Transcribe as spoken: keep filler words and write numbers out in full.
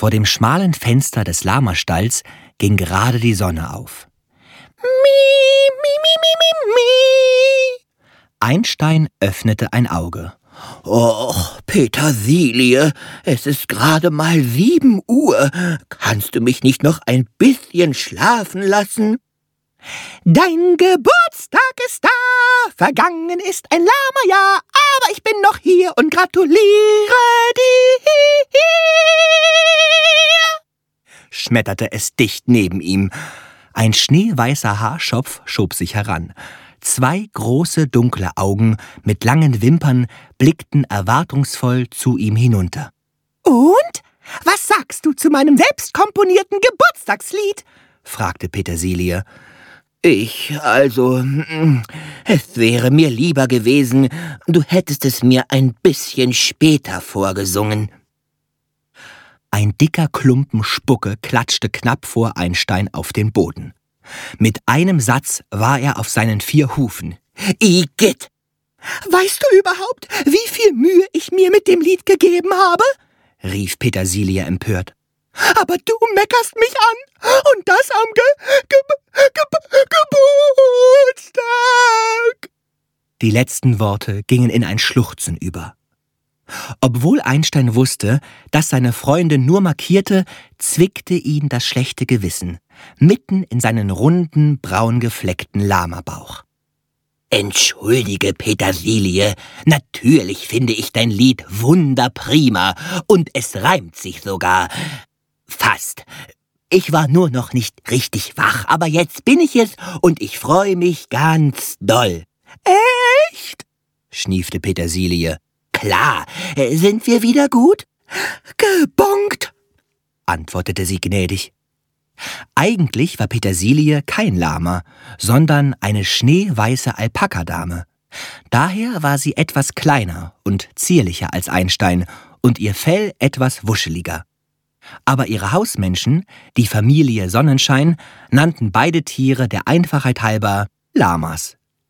Vor dem schmalen Fenster des Lamastalls ging gerade die Sonne auf. Mi, mi, mi, mi, mi, mi. Einstein öffnete ein Auge. Och, Petersilie, es ist gerade mal sieben Uhr. Kannst du mich nicht noch ein bisschen schlafen lassen? Dein Geburtstag ist da, vergangen ist ein Lama-Jahr, aber ich bin noch hier und gratuliere dir, schmetterte es dicht neben ihm. Ein schneeweißer Haarschopf schob sich heran. Zwei große, dunkle Augen mit langen Wimpern blickten erwartungsvoll zu ihm hinunter. Und? Was sagst du zu meinem selbstkomponierten Geburtstagslied? Fragte Petersilie. Ich, also, es wäre mir lieber gewesen, du hättest es mir ein bisschen später vorgesungen. Ein dicker Klumpen Spucke klatschte knapp vor Einstein auf den Boden. Mit einem Satz war er auf seinen vier Hufen. Igitt! Weißt du überhaupt, wie viel Mühe ich mir mit dem Lied gegeben habe? Rief Petersilie empört. Aber du meckerst mich an und das am Ge Ge Ge Geburtstag! Die letzten Worte gingen in ein Schluchzen über. Obwohl Einstein wusste, dass seine Freundin nur markierte, zwickte ihn das schlechte Gewissen, mitten in seinen runden, braun gefleckten Lamabauch. Entschuldige, Petersilie, natürlich finde ich dein Lied wunderprima und es reimt sich sogar. Fast. Ich war nur noch nicht richtig wach, aber jetzt bin ich es und ich freue mich ganz doll. Echt? Schniefte Petersilie. Klar, sind wir wieder gut? Gebongt, antwortete sie gnädig. Eigentlich war Petersilie kein Lama, sondern eine schneeweiße Alpakadame. Daher war sie etwas kleiner und zierlicher als Einstein und ihr Fell etwas wuscheliger. Aber ihre Hausmenschen, die Familie Sonnenschein, nannten beide Tiere der Einfachheit halber Lamas.